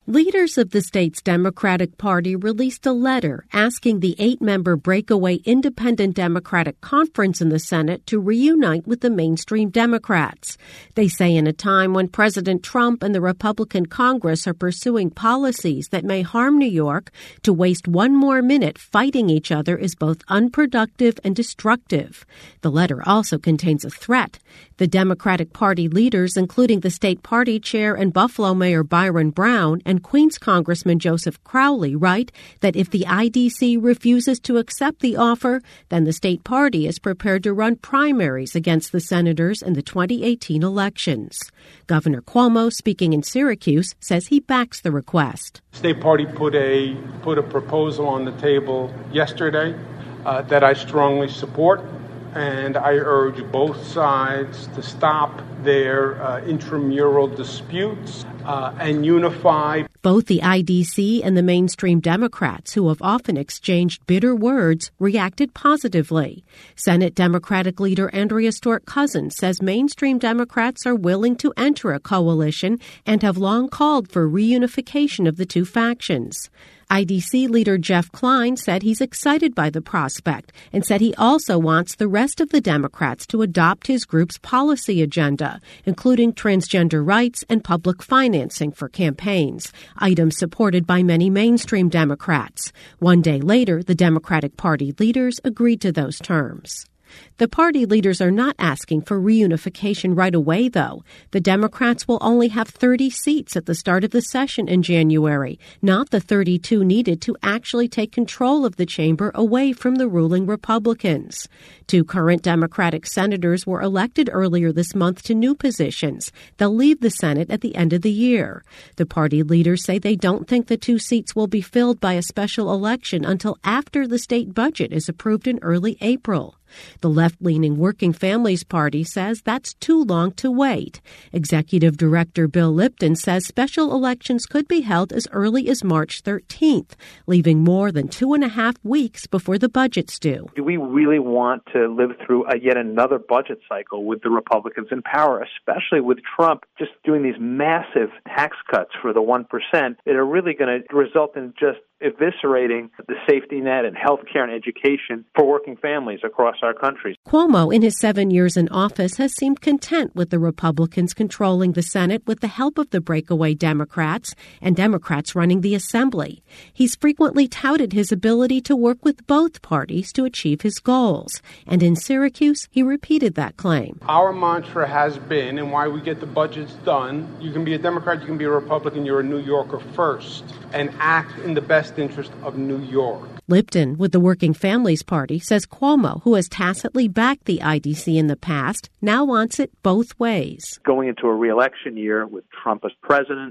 Leaders of the state's Democratic Party released a letter asking the 8-member breakaway Independent Democratic Conference in the Senate to reunite with the mainstream Democrats. They say in a time when President Trump and the Republican Congress are pursuing policies that may harm New York, to waste one more minute fighting each other is both unproductive and destructive. The letter also contains a threat. The Democratic Party leaders, including the state party chair and Buffalo Mayor Byron Brown and Queens Congressman Joseph Crowley, write that if the IDC refuses to accept the offer, then the state party is prepared to run primaries against the senators in the 2018 elections. Governor Cuomo, speaking in Syracuse, says he backs the request. State party put a proposal on the table yesterday that I strongly support. And I urge both sides to stop their intramural disputes and unify. Both the IDC and the mainstream Democrats, who have often exchanged bitter words, reacted positively. Senate Democratic leader Andrea Stewart-Cousins says mainstream Democrats are willing to enter a coalition and have long called for reunification of the two factions. IDC leader Jeff Klein said he's excited by the prospect and said he also wants the rest of the Democrats to adopt his group's policy agenda, including transgender rights and public financing for campaigns, items supported by many mainstream Democrats. One day later, the Democratic Party leaders agreed to those terms. The party leaders are not asking for reunification right away, though. The Democrats will only have 30 seats at the start of the session in January, not the 32 needed to actually take control of the chamber away from the ruling Republicans. 2 current Democratic senators were elected earlier this month to new positions. They'll leave the Senate at the end of the year. The party leaders say they don't think the 2 seats will be filled by a special election until after the state budget is approved in early April. The left-leaning Working Families Party says that's too long to wait. Executive Director Bill Lipton says special elections could be held as early as March 13th, leaving more than 2.5 weeks before the budget's due. Do we really want to live through yet another budget cycle with the Republicans in power, especially with Trump just doing these massive tax cuts for the 1% that are really going to result in just eviscerating the safety net and health care and education for working families across our country. Cuomo, in his 7 years in office, has seemed content with the Republicans controlling the Senate with the help of the breakaway Democrats and Democrats running the Assembly. He's frequently touted his ability to work with both parties to achieve his goals. And in Syracuse, he repeated that claim. Our mantra has been, and why we get the budgets done, you can be a Democrat, you can be a Republican, you're a New Yorker first, and act in the best interest of New York. Lipton, with the Working Families Party, says Cuomo, who has tacitly backed the IDC in the past, now wants it both ways. Going into a re-election year with Trump as president,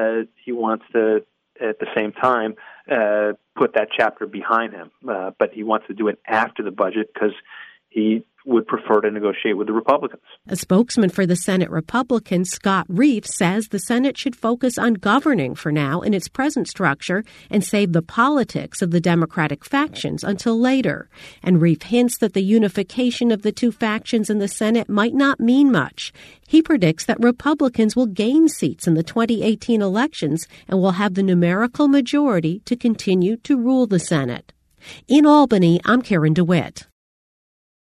he wants to, at the same time, put that chapter behind him. But he wants to do it after the budget because he would prefer to negotiate with the Republicans. A spokesman for the Senate Republicans, Scott Reif, says the Senate should focus on governing for now in its present structure and save the politics of the Democratic factions until later. And Reif hints that the unification of the two factions in the Senate might not mean much. He predicts that Republicans will gain seats in the 2018 elections and will have the numerical majority to continue to rule the Senate. In Albany, I'm Karen DeWitt.